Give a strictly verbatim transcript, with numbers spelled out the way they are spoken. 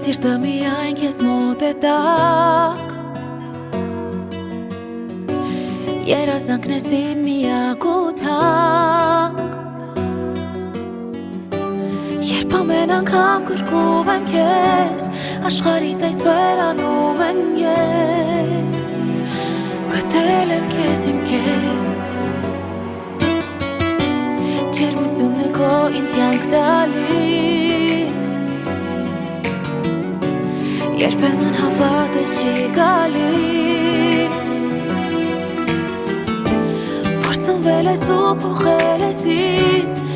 Սիրտը միայն քեզ մոտ է տակ Երազանքն ես իմ միակ ու թանկ Երբ ամեն անգամ գրկում եմ քեզ Աշխարհից այս վերանում եմ ես Գտել եմ քեզ իմ քեզ Ջերմությունն է քո ինձ կյանք տալիս Երբեմն հավատս չի գալիս Որ ծնվել ես ու փոխել ես ինձ